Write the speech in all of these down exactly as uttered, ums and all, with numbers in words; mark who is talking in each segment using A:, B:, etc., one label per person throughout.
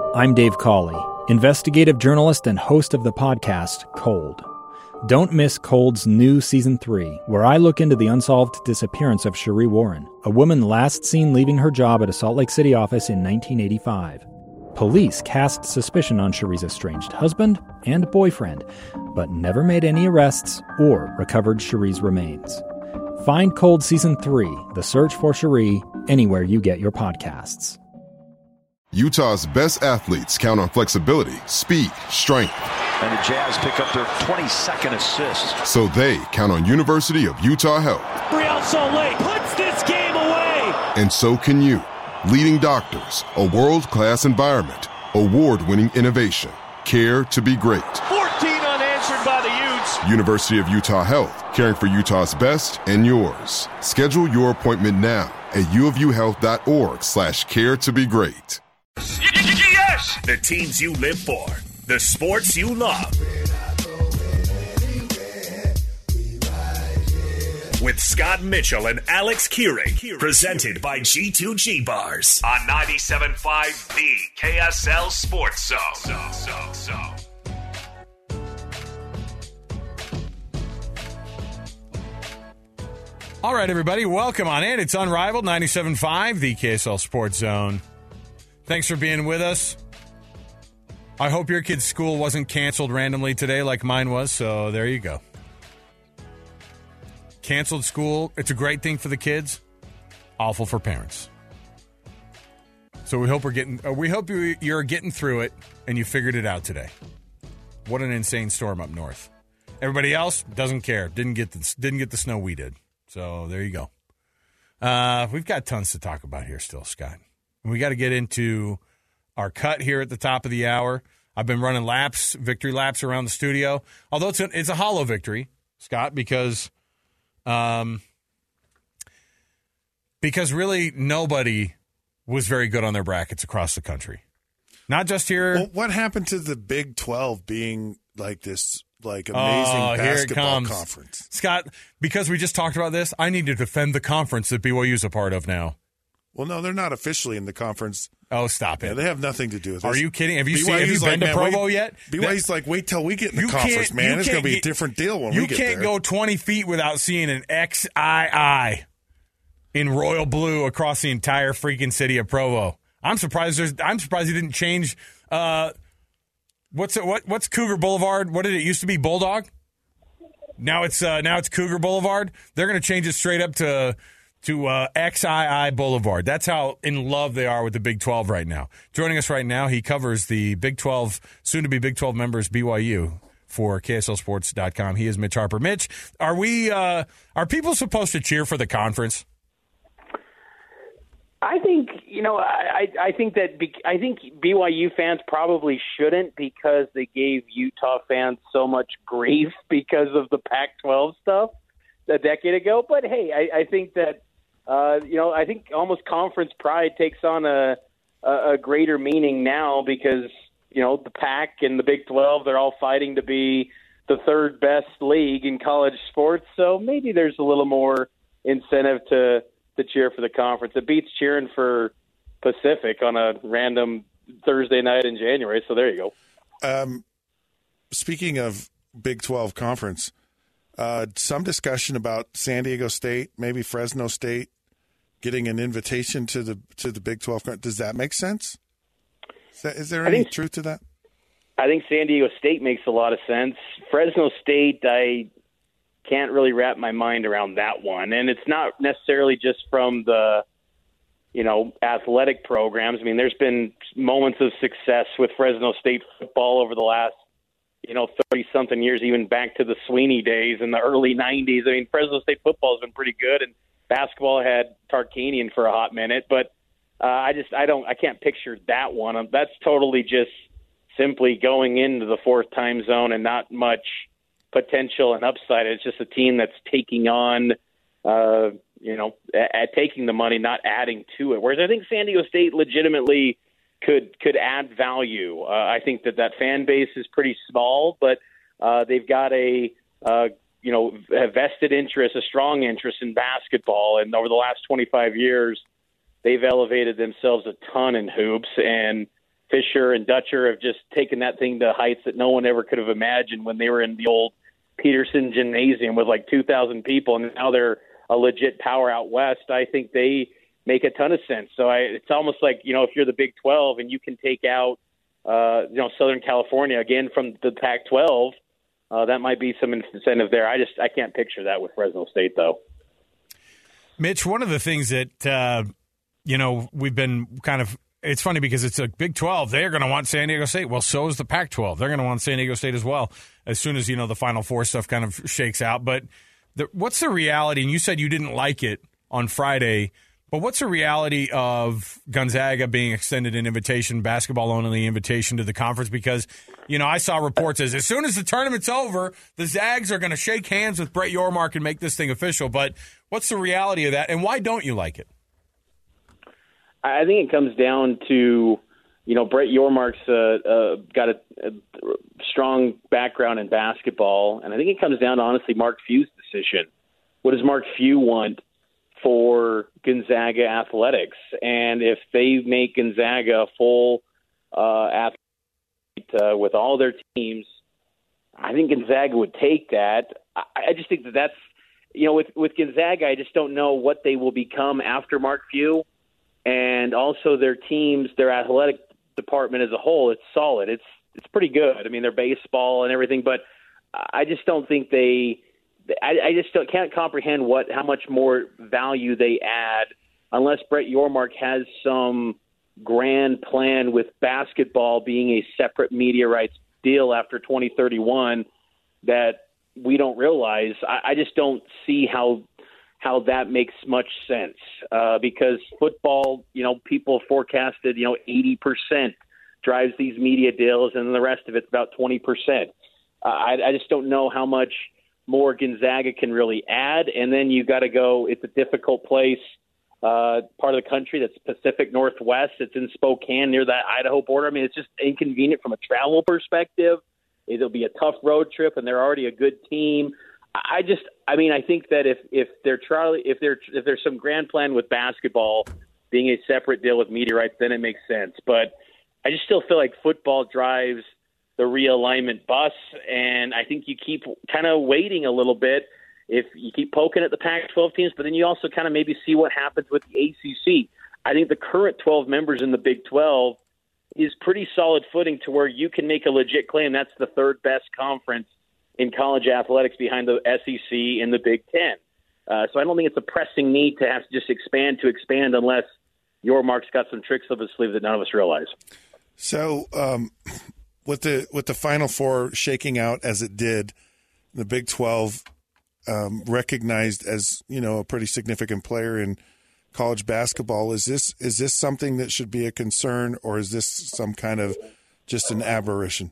A: I'm Dave Cawley, investigative journalist and host of the podcast Cold. Don't miss Cold's new Season three, where I look into the unsolved disappearance of Cherie Warren, a woman last seen leaving her job at a Salt Lake City office in nineteen eighty-five. Police cast suspicion on Cherie's estranged husband and boyfriend, but never made any arrests or recovered Cherie's remains. Find Cold Season three, The Search for Cherie, anywhere you get your podcasts.
B: Utah's best athletes count on flexibility, speed, strength.
C: And the Jazz pick up their twenty-second assist.
B: So they count on University of Utah Health.
D: Real Salt Lake puts this game away.
B: And so can you. Leading doctors, a world-class environment, award-winning innovation, care to be great.
D: fourteen unanswered by the Utes.
B: University of Utah Health, caring for Utah's best and yours. Schedule your appointment now at uofuhealth.org slash care to be great.
E: Yes! The teams you live for, the sports you love. With Scott Mitchell and Alex Keurig, presented by G two G Bars on ninety-seven point five The K S L Sports Zone. So, so, so.
F: All right, everybody, welcome on in. It's Unrivaled, ninety-seven point five The K S L Sports Zone. Thanks for being with us. I hope your kid's school wasn't canceled randomly today like mine was, so there you go. Canceled school, it's a great thing for the kids, awful for parents. So we hope we're getting uh, we hope you, you're getting through it and you figured it out today. What an insane storm up north. Everybody else doesn't care. Didn't get the, didn't get the snow we did. So there you go. Uh, we've got tons to talk about here still, Scott. We got to get into our cut here at the top of the hour. I've been running laps, victory laps around the studio. Although it's a, it's a hollow victory, Scott, because um, because really nobody was very good on their brackets across the country. Not just here.
G: Well, what happened to the Big twelve being like this like amazing
F: oh,
G: basketball conference?
F: Scott, because we just talked about this, I need to defend the conference that B Y U is a part of now.
G: Well, no, they're not officially in the conference.
F: Oh, stop it.
G: Yeah, they have nothing to do with this.
F: Are you kidding? Have you
G: B Y U's
F: seen? Have you been
G: like,
F: to Provo
G: wait,
F: yet?
G: B Y U's like, wait till we get in the
F: You
G: conference,
F: can't-
G: man.
F: you
G: It's going to be a
F: can't-
G: different deal when
F: you
G: we get there.
F: can't go twenty feet without seeing an X I I in royal blue across the entire freaking city of Provo. I'm surprised. There's. I'm surprised he didn't change. Uh, what's it? What? What's Cougar Boulevard? What did it used to be? Bulldog. Now it's uh, now it's Cougar Boulevard. They're going to change it straight up to to uh, X I I Boulevard. That's how in love they are with the Big twelve right now. Joining us right now, he covers the Big twelve, soon-to-be Big twelve members, B Y U, for K S L Sports dot com. He is Mitch Harper. Mitch, are we? Uh, are people supposed to cheer for the conference?
H: I think you know. I I think that be, I think B Y U fans probably shouldn't because they gave Utah fans so much grief because of the Pac twelve stuff a decade ago. But hey, I, I think that uh, you know I think almost conference pride takes on a, a a greater meaning now because you know the Pac and the Big twelve, they're all fighting to be the third best league in college sports. So maybe there's a little more incentive to. to cheer for the conference. It beats cheering for Pacific on a random Thursday night in January. So there you
G: go. Um, speaking of Big twelve conference, uh, some discussion about San Diego State, maybe Fresno State, getting an invitation to the to the Big twelve. Does that make sense? Is, that, is there any think, truth to that?
H: I think San Diego State makes a lot of sense. Fresno State, I can't really wrap my mind around that one. And it's not necessarily just from the, you know, athletic programs. I mean, there's been moments of success with Fresno State football over the last, you know, thirty-something years, even back to the Sweeney days in the early nineties. I mean, Fresno State football has been pretty good, and basketball had Tarkanian for a hot minute. But uh, I just, I don't, I can't picture that one. That's totally just simply going into the fourth time zone and not much potential and upside. It's just a team that's taking on, uh, you know, at taking the money, not adding to it. Whereas I think San Diego State legitimately could could add value. Uh, I think that that fan base is pretty small, but uh, they've got a uh, you know a vested interest, a strong interest in basketball, and over the last twenty-five years, they've elevated themselves a ton in hoops. And Fisher and Dutcher have just taken that thing to heights that no one ever could have imagined when they were in the old Peterson Gymnasium with like two thousand people, and now they're a legit power out west. I think they make a ton of sense. So I, it's almost like, you know, if you're the Big twelve and you can take out, uh, you know, Southern California again from the Pac twelve, uh, that might be some incentive there. I just I can't picture that with Fresno State, though.
F: Mitch, one of the things that, uh, you know, we've been kind of, it's funny because it's a Big twelve. They're going to want San Diego State. Well, so is the Pac twelve. They're going to want San Diego State as well as soon as, you know, the Final Four stuff kind of shakes out. But the, what's the reality? And you said you didn't like it on Friday, but what's the reality of Gonzaga being extended an invitation, basketball-only invitation to the conference? Because, you know, I saw reports as as soon as the tournament's over, the Zags are going to shake hands with Brett Yormark and make this thing official. But what's the reality of that, and why don't you like it?
H: I think it comes down to, you know, Brett Yormark's uh, uh, got a, a strong background in basketball, and I think it comes down to, honestly, Mark Few's decision. What does Mark Few want for Gonzaga athletics? And if they make Gonzaga a full uh, athlete uh, with all their teams, I think Gonzaga would take that. I, I just think that that's, you know, with, with Gonzaga, I just don't know what they will become after Mark Few. And also their teams, their athletic department as a whole, it's solid. It's it's pretty good. I mean, their baseball and everything, but I just don't think they I, I just don't, can't comprehend what how much more value they add unless Brett Yormark has some grand plan with basketball being a separate media rights deal after twenty thirty-one that we don't realize. I, I just don't see how how that makes much sense uh, because football, you know, people forecasted, you know, eighty percent drives these media deals and the rest of it's about twenty percent. Uh, I, I just don't know how much more Gonzaga can really add. And then you got to go, it's a difficult place, uh, part of the country that's Pacific Northwest. It's in Spokane near that Idaho border. I mean, it's just inconvenient from a travel perspective. It'll be a tough road trip and they're already a good team. I just, I mean, I think that if, if they're trying, if there if there's some grand plan with basketball being a separate deal with media rights, then it makes sense. But I just still feel like football drives the realignment bus, and I think you keep kind of waiting a little bit if you keep poking at the Pac twelve teams, but then you also kind of maybe see what happens with the A C C. I think the current twelve members in the Big twelve is pretty solid footing to where you can make a legit claim that's the third best conference in college athletics behind the S E C and the Big Ten. Uh, so I don't think it's a pressing need to have to just expand to expand unless Yormark's got some tricks up his sleeve that none of us realize.
G: So um, with the with the Final Four shaking out as it did, the Big twelve um, recognized as, you know, a pretty significant player in college basketball. Is this is this something that should be a concern, or is this some kind of just an aberration?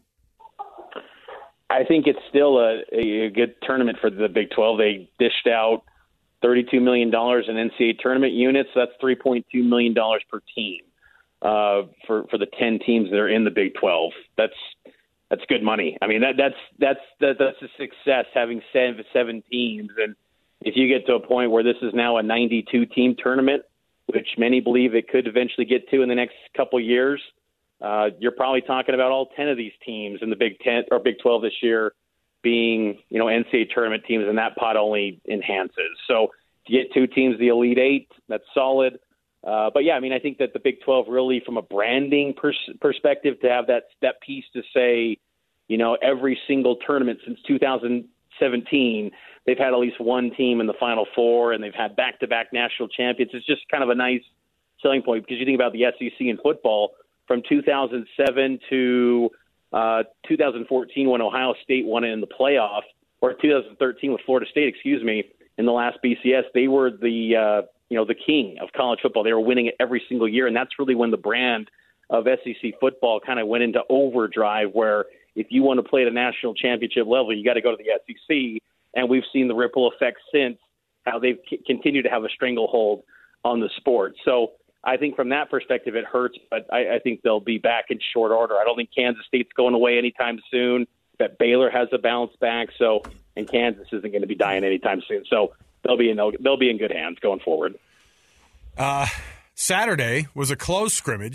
H: I think it's still a, a good tournament for the Big twelve. They dished out thirty-two million dollars in N C double A tournament units. So that's three point two million dollars per team uh, for for the ten teams that are in the Big twelve. That's that's good money. I mean, that that's that's that, that's a success having seven, seven teams. And if you get to a point where this is now a ninety-two team tournament, which many believe it could eventually get to in the next couple years, Uh, you're probably talking about all ten of these teams in the Big Ten or Big twelve this year being, you know, N C double A tournament teams, and that pot only enhances. So to get two teams, the Elite Eight, that's solid. Uh, but yeah, I mean, I think that the Big twelve really, from a branding pers- perspective, to have that that piece to say, you know, every single tournament since two thousand seventeen, they've had at least one team in the Final Four, and they've had back-to-back national champions. It's just kind of a nice selling point because you think about the S E C in football. From two thousand seven to uh, two thousand fourteen, when Ohio State won it in the playoff, or two thousand thirteen with Florida State, excuse me, in the last B C S, they were the uh, you know the king of college football. They were winning it every single year, and that's really when the brand of S E C football kind of went into overdrive. Where if you want to play at a national championship level, you got to go to the S E C, and we've seen the ripple effects since how they've c- continued to have a stranglehold on the sport. So I think from that perspective, it hurts, but I, I think they'll be back in short order. I don't think Kansas State's going away anytime soon. That Baylor has a bounce back, so and Kansas isn't going to be dying anytime soon. So they'll be in they'll be in good hands going forward.
F: Uh, Saturday was a close scrimmage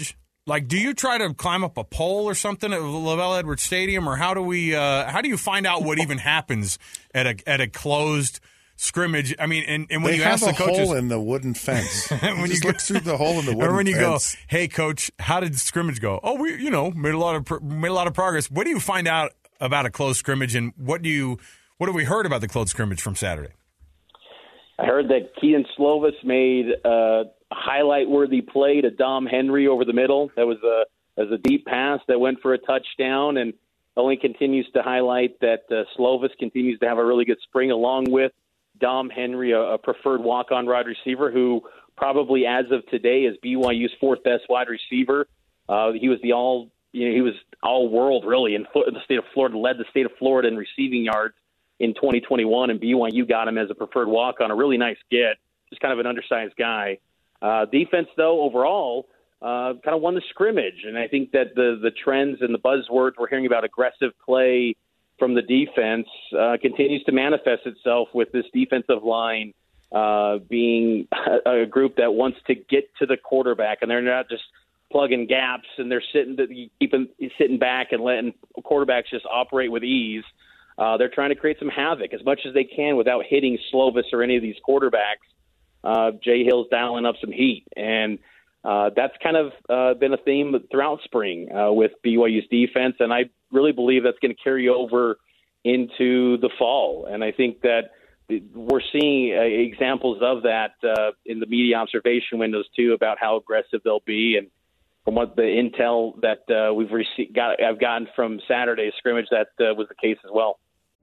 F: Like, do you try to climb up a pole or something at LaVell Edwards Stadium, or how do we? Uh, how do you find out what even happens at a at a closed scrimmage? I mean, and, and when
G: they
F: you
G: have
F: ask
G: a
F: the coaches,
G: hole in the wooden fence.
F: when
G: you just
F: you
G: look
F: go,
G: through the hole in the wooden
F: or when you
G: fence.
F: go, hey, coach, how did scrimmage go? Oh, we, you know, made a lot of pro- made a lot of progress. What do you find out about a closed scrimmage, and what do you what have we heard about the closed scrimmage from Saturday?
H: I heard that Keaton Slovis made a highlight-worthy play to Dom Henry over the middle. That was a as a deep pass that went for a touchdown, and only continues to highlight that uh, Slovis continues to have a really good spring, along with Dom Henry, a, a preferred walk-on wide receiver, who probably as of today is B Y U's fourth best wide receiver. Uh, he was the all you know he was all world really in, in the state of Florida, led the state of Florida in receiving yards in twenty twenty-one, and B Y U got him as a preferred walk-on, a really nice get, just kind of an undersized guy. Uh, defense, though, overall, uh, kind of won the scrimmage, and I think that the the trends and the buzzwords we're hearing about aggressive play from the defense uh, continues to manifest itself with this defensive line uh, being a, a group that wants to get to the quarterback, and they're not just plugging gaps and they're sitting keeping sitting back and letting quarterbacks just operate with ease. Uh, they're trying to create some havoc as much as they can without hitting Slovis or any of these quarterbacks. Uh, Jay Hill's dialing up some heat, and uh, that's kind of uh, been a theme throughout spring uh, with B Y U's defense, and I really believe that's going to carry over into the fall. And I think that we're seeing uh, examples of that uh, in the media observation windows too, about how aggressive they'll be. And from what the intel that uh, we've received, got, I've gotten from Saturday's scrimmage, that uh, was the case as well.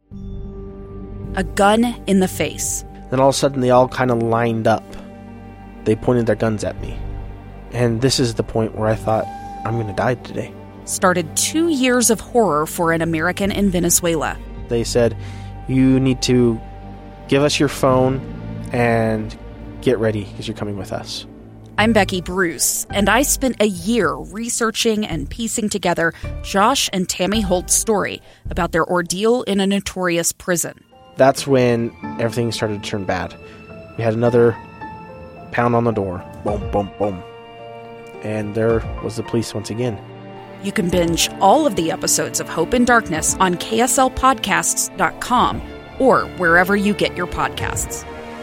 I: A gun in the face.
J: Then all of a sudden they all kind of lined up. They pointed their guns at me. And this is the point where I thought, I'm going to die today.
I: Started two years of horror for an American in Venezuela.
J: They said, you need to give us your phone and get ready because you're coming with us.
I: I'm Becky Bruce, and I spent a year researching and piecing together Josh and Tammy Holt's story about their ordeal in a notorious prison.
J: That's when everything started to turn bad. We had another pound on the door. Boom, boom, boom. And there was the police once again.
I: You can binge all of the episodes of Hope and Darkness on K S L podcasts dot com or wherever you get your podcasts.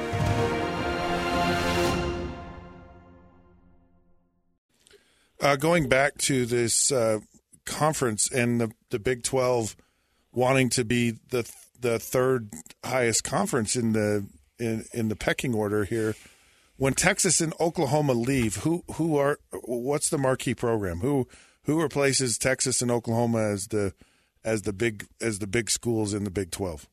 G: Uh, going back to this uh, conference and the, the Big twelve wanting to be the the third highest conference in the in, in the pecking order here, when Texas and Oklahoma leave, who who are what's the marquee program? Who who replaces Texas and Oklahoma as the as the big as the big schools in the Big twelve?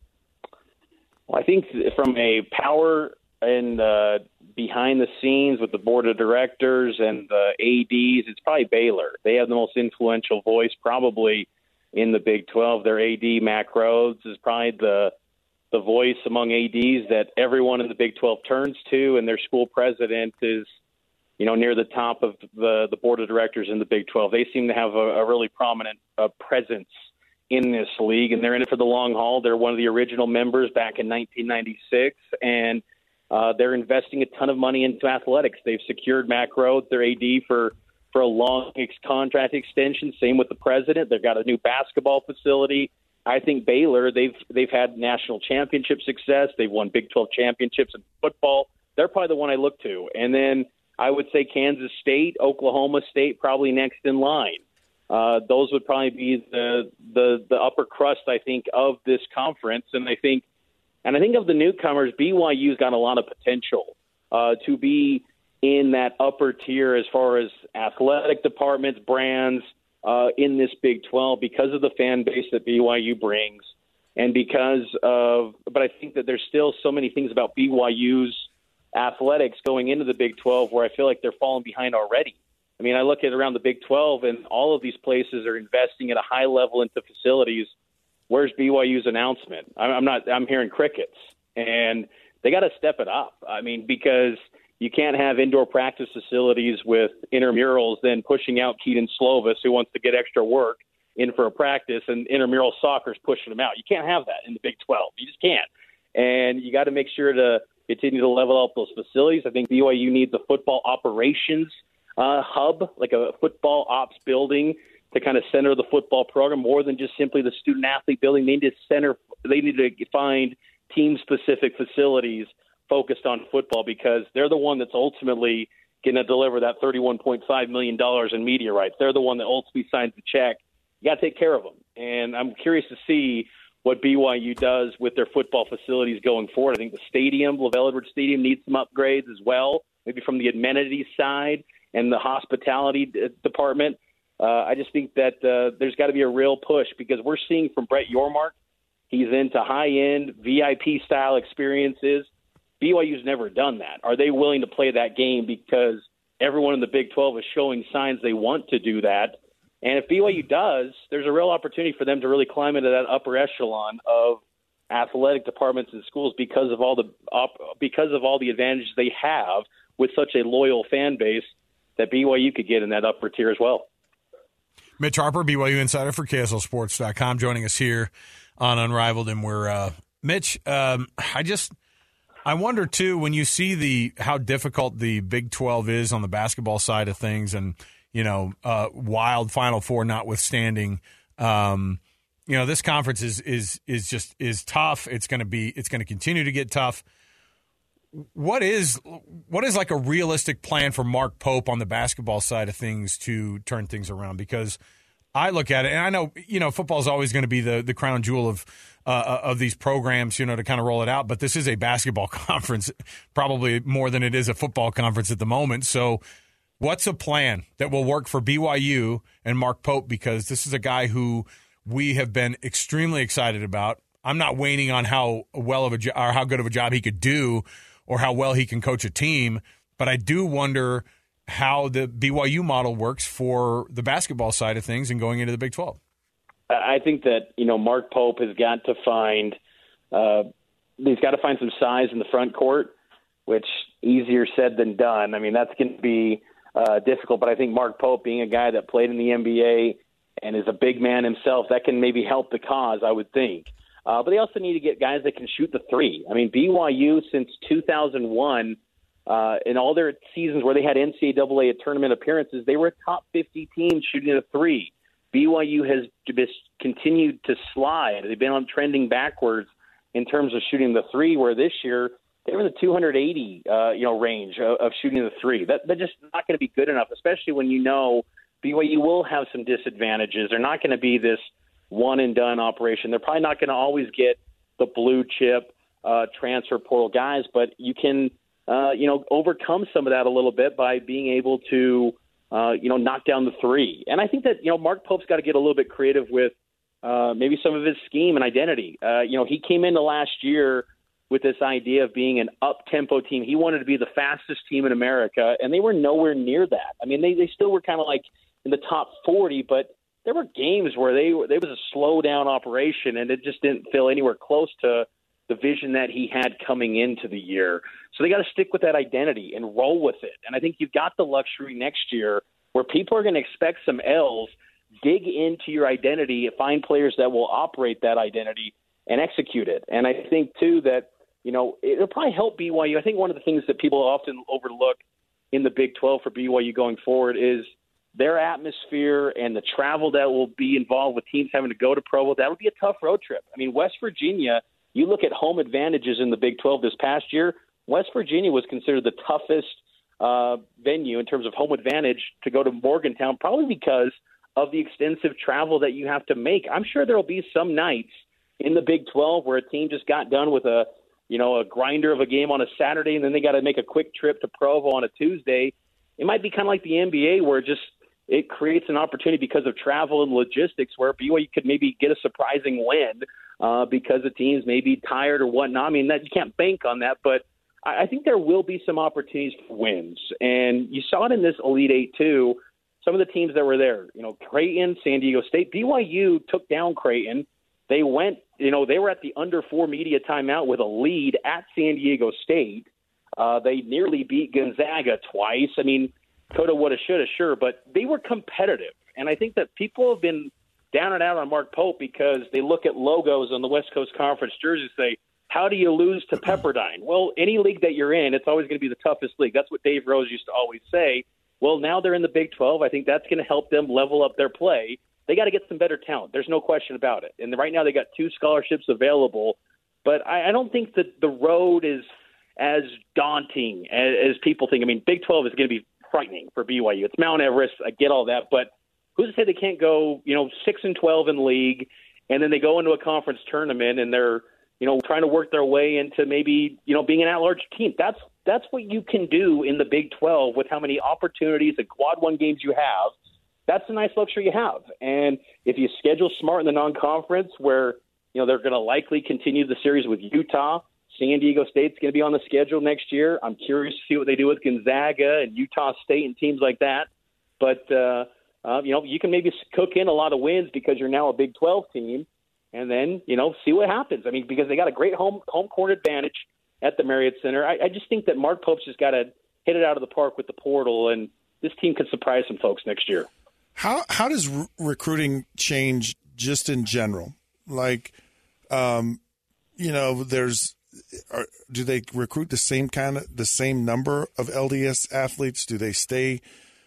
H: Well, I think from a power and uh, behind the scenes with the board of directors and the A Ds, it's probably Baylor. They have the most influential voice probably in the Big twelve. Their A D, Mack Rhoades, is probably the the voice among A Ds that everyone in the Big twelve turns to, and their school president is, you know, near the top of the, the board of directors in the Big twelve. They seem to have a, a really prominent uh, presence in this league, and they're in it for the long haul. They're one of the original members back in nineteen ninety-six, and uh, they're investing a ton of money into athletics. They've secured Mack Rhoades, their A D, for for a long ex- contract extension. Same with the president. They've got a new basketball facility. I think Baylor, they've they've had national championship success. They've won Big twelve championships in football. They're probably the one I look to. And then I would say Kansas State, Oklahoma State, probably next in line. Uh, those would probably be the, the the upper crust, I think, of this conference. And I think, and I think of the newcomers, B Y U's got a lot of potential uh, to be in that upper tier as far as athletic departments, brands uh, in this Big twelve because of the fan base that B Y U brings, and because of. But I think that there's still so many things about B Y U's athletics going into the Big twelve where I feel like they're falling behind already. I mean, I look at around the Big twelve, and all of these places are investing at a high level into facilities. Where's B Y U's announcement? I'm not. I'm hearing crickets, and they got to step it up. I mean, because you can't have indoor practice facilities with intramurals, then pushing out Keaton Slovis, who wants to get extra work, in for a practice, and intramural soccer's pushing him out. You can't have that in the Big twelve. You just can't. And you got to make sure to continue to level up those facilities. I think B Y U needs a football operations uh, hub, like a football ops building to kind of center the football program more than just simply the student athlete building. They need to center, they need to find team specific facilities focused on football because they're the one that's ultimately going to deliver that thirty-one point five million dollars in media rights. They're the one that ultimately signs the check. You got to take care of them. And I'm curious to see what B Y U does with their football facilities going forward. I think the stadium, LaVell Edwards Stadium, needs some upgrades as well, maybe from the amenities side and the hospitality d- department. Uh, I just think that uh, there's got to be a real push because we're seeing from Brett Yormark, he's into high-end V I P-style experiences. B Y U's never done that. Are they willing to play that game because everyone in the Big twelve is showing signs they want to do that? And if B Y U does, there's a real opportunity for them to really climb into that upper echelon of athletic departments and schools because of all the because of all the advantages they have with such a loyal fan base that B Y U could get in that upper tier as well.
F: Mitch Harper, B Y U insider for K S L Sports dot com, joining us here on Unrivaled. And we're, uh, Mitch, um, I just, I wonder, too, when you see the how difficult the Big twelve is on the basketball side of things and, you know, uh, wild Final Four notwithstanding, um, you know, this conference is is is just is tough. It's going to be it's going to continue to get tough. What is what is like a realistic plan for Mark Pope on the basketball side of things to turn things around? Because I look at it, and I know, you know, football is always going to be the, the crown jewel of uh, of these programs, you know, to kind of roll it out. But this is a basketball conference, probably more than it is a football conference at the moment. So what's a plan that will work for B Y U and Mark Pope? Because this is a guy who we have been extremely excited about. I'm not waning on how well of a jo- or how good of a job he could do or how well he can coach a team, but I do wonder how the B Y U model works for the basketball side of things and going into the Big twelve.
H: I think that, you know, Mark Pope has got to find uh, he's got to find some size in the front court, which easier said than done. I mean, that's going to be uh, difficult, but I think Mark Pope, being a guy that played in the N B A and is a big man himself, that can maybe help the cause, I would think. Uh, but they also need to get guys that can shoot the three. I mean, B Y U since two thousand one, uh, in all their seasons where they had N C double A tournament appearances, they were a top fifty team shooting the three. B Y U has just continued to slide. They've been on trending backwards in terms of shooting the three, where this year they were in the two hundred eighty uh, you know, range of, of shooting the three. That, that's just not going to be good enough, especially when you know B Y U will have some disadvantages. They're not going to be this one-and-done operation. They're probably not going to always get the blue-chip uh, transfer portal guys, but you can, uh, you know, overcome some of that a little bit by being able to, uh, you know, knock down the three. And I think that, you know, Mark Pope's got to get a little bit creative with uh, maybe some of his scheme and identity. Uh, you know, he came into last year with this idea of being an up-tempo team. He wanted to be the fastest team in America, and they were nowhere near that. I mean, they, they still were kind of like in the top forty, but there were games where they were, they was a slow down operation, and it just didn't feel anywhere close to the vision that he had coming into the year. So they got to stick with that identity and roll with it. And I think you've got the luxury next year where people are going to expect some L's, dig into your identity, find players that will operate that identity and execute it. And I think too that, you know, it'll probably help B Y U. I think one of the things that people often overlook in the Big twelve for B Y U going forward is their atmosphere and the travel that will be involved with teams having to go to Provo. That would be a tough road trip. I mean, West Virginia, you look at home advantages in the Big twelve this past year, West Virginia was considered the toughest uh, venue in terms of home advantage to go to Morgantown, probably because of the extensive travel that you have to make. I'm sure there will be some nights in the Big twelve where a team just got done with a, you know, a grinder of a game on a Saturday, and then they got to make a quick trip to Provo on a Tuesday. It might be kind of like the N B A where just it creates an opportunity because of travel and logistics where B Y U could maybe get a surprising win uh, because the teams may be tired or whatnot. I mean, that you can't bank on that, but I, I think there will be some opportunities for wins. And you saw it in this Elite Eight, too. Some of the teams that were there, you know, Creighton, San Diego State, B Y U took down Creighton. They went, you know, they were at the under four media timeout with a lead at San Diego State. Uh, they nearly beat Gonzaga twice. I mean, coulda, woulda, shoulda, sure, but they were competitive. And I think that people have been down and out on Mark Pope because they look at logos on the West Coast Conference jerseys and say, how do you lose to Pepperdine? Well, any league that you're in, it's always going to be the toughest league. That's what Dave Rose used to always say. Well, now they're in the Big twelve. I think that's going to help them level up their play. They got to get some better talent. There's no question about it. And right now they got two scholarships available. But I, I don't think that the road is as daunting as, as people think. I mean, Big twelve is going to be frightening for B Y U. It's Mount Everest. I get all that. But who's to say they can't go, you know, six and twelve in the league, and then they go into a conference tournament and they're, you know, trying to work their way into maybe, you know, being an at-large team. That's that's what you can do in the Big twelve with how many opportunities and quad one games you have. That's a nice luxury you have. And if you schedule smart in the non-conference where, you know, they're going to likely continue the series with Utah, San Diego State's going to be on the schedule next year. I'm curious to see what they do with Gonzaga and Utah State and teams like that. But, uh, uh, you know, you can maybe cook in a lot of wins because you're now a Big twelve team. And then, you know, see what happens. I mean, because they got a great home home court advantage at the Marriott Center. I, I just think that Mark Pope's just got to hit it out of the park with the portal, and this team could surprise some folks next year.
G: How how does re- recruiting change just in general? Like, um, you know, there's are, do they recruit the same kind of the same number of L D S athletes? Do they stay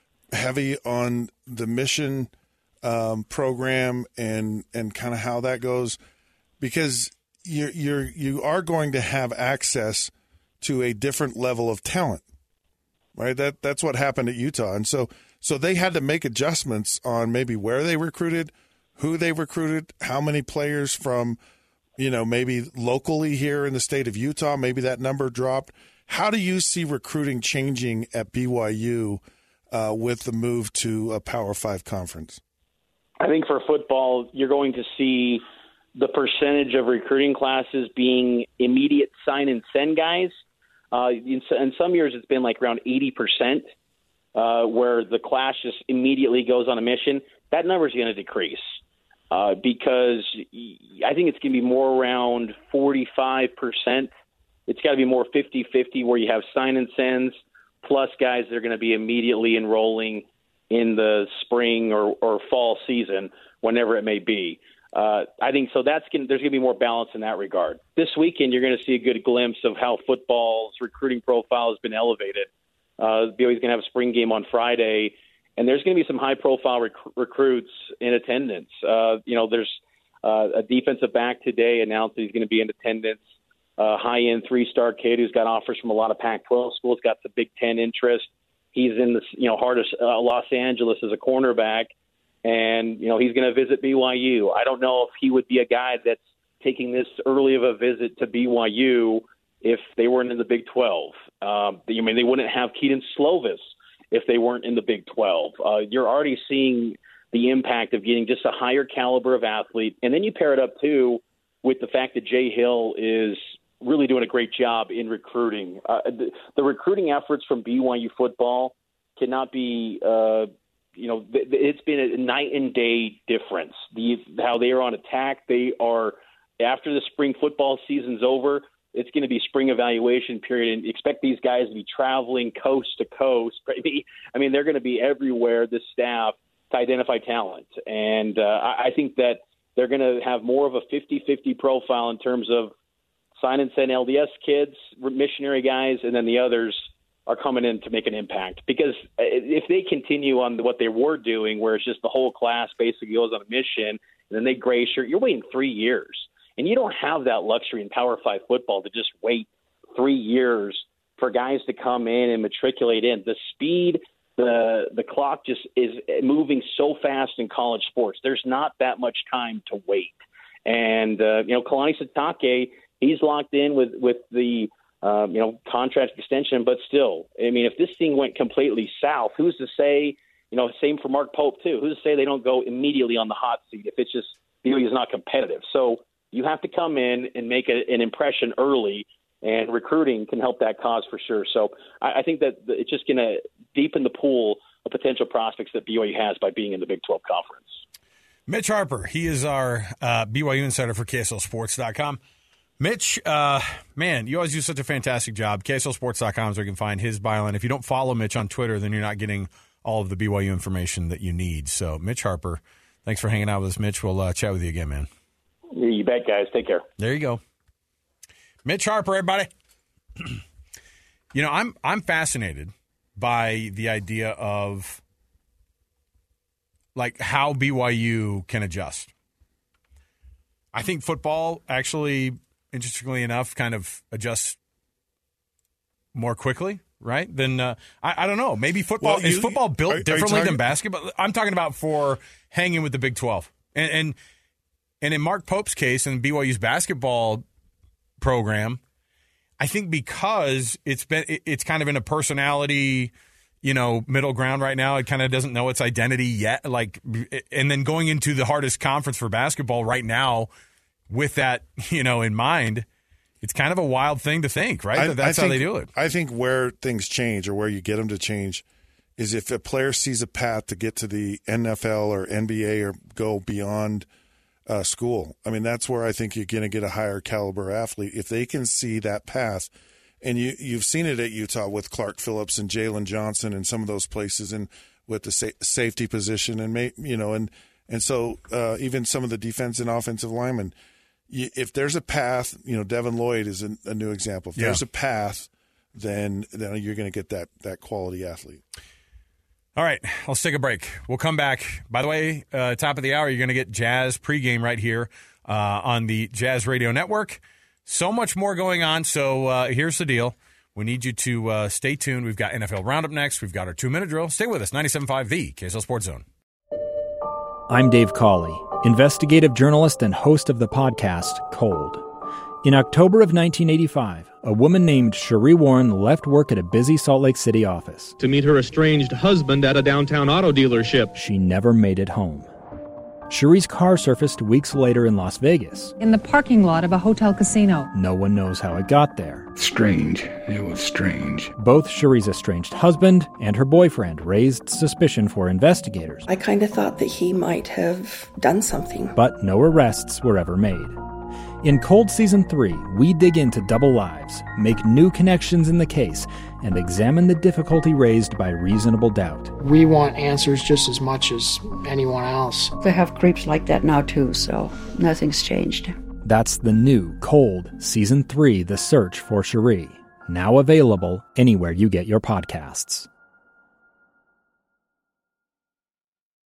G: heavy on the mission Um, program and and kind of how that goes, because you're you're you are going to have access to a different level of talent, right? That that's what happened at Utah, and so so they had to make adjustments on maybe where they recruited, who they recruited, how many players from, you know, maybe locally here in the state of Utah, maybe that number dropped. How do you see recruiting changing at B Y U uh, with the move to a Power Five conference?
H: I think for football, you're going to see the percentage of recruiting classes being immediate sign and send guys. Uh, in, in some years, it's been like around eighty percent, uh, where the class just immediately goes on a mission. That number is going to decrease uh, because I think it's going to be more around forty-five percent. It's got to be more fifty-fifty where you have sign and sends plus guys that are going to be immediately enrolling in the spring or, or fall season, whenever it may be. Uh, I think so. That's gonna, there's going to be more balance in that regard. This weekend, you're going to see a good glimpse of how football's recruiting profile has been elevated. Uh, B Y U's going to have a spring game on Friday, and there's going to be some high-profile rec- recruits in attendance. Uh, you know, there's uh, a defensive back today announced that he's going to be in attendance. Uh, high-end three-star kid who's got offers from a lot of Pac twelve schools, got some Big Ten interest. He's in the you know heart of uh, Los Angeles as a cornerback, and you know he's going to visit B Y U. I don't know if he would be a guy that's taking this early of a visit to B Y U if they weren't in the Big twelve. Um, I mean, they wouldn't have Keaton Slovis if they weren't in the Big twelve. Uh, you're already seeing the impact of getting just a higher caliber of athlete, and then you pair it up too with the fact that Jay Hill is really doing a great job in recruiting. Uh, the, the recruiting efforts from B Y U football cannot be, uh, you know, th- it's been a night and day difference. The, how they are on attack, they are, after the spring football season's over, it's going to be spring evaluation period, and expect these guys to be traveling coast to coast. I mean, they're going to be everywhere, this staff, to identify talent. And uh, I, I think that they're going to have more of a fifty-fifty profile in terms of sign and send L D S kids, missionary guys, and then the others are coming in to make an impact. Because if they continue on what they were doing, where it's just the whole class basically goes on a mission, and then they gray shirt, you're waiting three years. And you don't have that luxury in Power Five football to just wait three years for guys to come in and matriculate in. The speed, the the clock just is moving so fast in college sports. There's not that much time to wait. And, uh, you know, Kalani Sitake, he's locked in with, with the, um, you know, contract extension, but still, I mean, if this thing went completely south, who's to say, you know, same for Mark Pope too, who's to say they don't go immediately on the hot seat if it's just, B Y U is not competitive. So you have to come in and make a, an impression early, and recruiting can help that cause for sure. So I, I think that it's just going to deepen the pool of potential prospects that B Y U has by being in the Big twelve Conference.
F: Mitch Harper, he is our uh, B Y U insider for K S L Sports dot com. Mitch, uh, man, you always do such a fantastic job. K S L Sports dot com is where you can find his byline. If you don't follow Mitch on Twitter, then you're not getting all of the B Y U information that you need. So, Mitch Harper, thanks for hanging out with us, Mitch. We'll uh, chat with you again, man.
H: You bet, guys. Take care.
F: There you go. Mitch Harper, everybody. You know, I'm I'm fascinated by the idea of like how B Y U can adjust. I think football actually, interestingly enough, kind of adjusts more quickly, right? Than uh, I, I don't know. Maybe football
G: Well,
F: is
G: you-
F: football built
G: are- are you
F: differently
G: talking-
F: than basketball. I'm talking about for hanging with the Big twelve, and and, and in Mark Pope's case, and B Y U's basketball program, I think because it's been it, it's kind of in a personality, you know, middle ground right now. It kind of doesn't know its identity yet. Like, and then going into the hardest conference for basketball right now, with that, you know, in mind, it's kind of a wild thing to think, right?
G: I-
F: That That's
G: I
F: how
G: think-
F: they do it.
G: I think where things change or where you get them to change is if a player sees a path to get to the N F L or N B A or go beyond uh, school. I mean, that's where I think you're going to get a higher caliber athlete. If they can see that path, and you, you've seen it at Utah with Clark Phillips and Jalen Johnson and some of those places, and with the sa- safety position, and may, you know, and and so uh, even some of the defense and offensive linemen. You, if there's a path, you know, Devin Lloyd is a, a new example. If
F: Yeah.
G: there's a path, then then you're going to get that that quality athlete.
F: All right, let's take a break. We'll come back. By the way, uh, top of the hour, you're going to get Jazz pregame right here uh, on the Jazz Radio Network. So much more going on. So uh, here's the deal. We need you to uh, stay tuned. We've got N F L Roundup next. We've got our two-minute drill. Stay with us. ninety-seven point five The K S L Sports Zone.
A: I'm Dave Cawley, investigative journalist and host of the podcast Cold. In October of nineteen eighty-five, a woman named Cherie Warren left work at a busy Salt Lake City office.
K: To meet her estranged husband at a downtown auto dealership.
A: She never made it home. Cherie's car surfaced weeks later in Las Vegas.
L: In the parking lot of a hotel casino.
A: No one knows how it got there.
M: Strange. It was strange.
A: Both Cherie's estranged husband and her boyfriend raised suspicion for investigators.
N: I kind of thought that he might have done something.
A: But no arrests were ever made. In Cold Season three, we dig into double lives, make new connections in the case, and examine the difficulty raised by reasonable doubt.
O: We want answers just as much as anyone else.
P: They have creeps like that now too, so nothing's changed.
A: That's the new Cold Season three, The Search for Cherie, now available anywhere you get your podcasts.